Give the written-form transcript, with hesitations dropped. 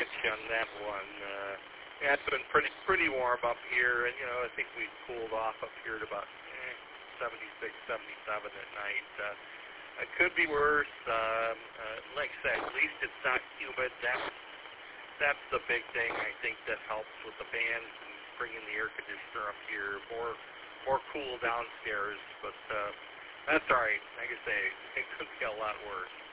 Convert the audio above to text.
with you on that one. Yeah, it's been pretty warm up here, and I think we've cooled off up here to about 76, 77 at night. It could be worse. Like I said, at least it's not humid. That's the big thing. I think that helps with the fans and bringing the air conditioner up here. More cool downstairs, but that's all right. Like I say, it could be a lot worse.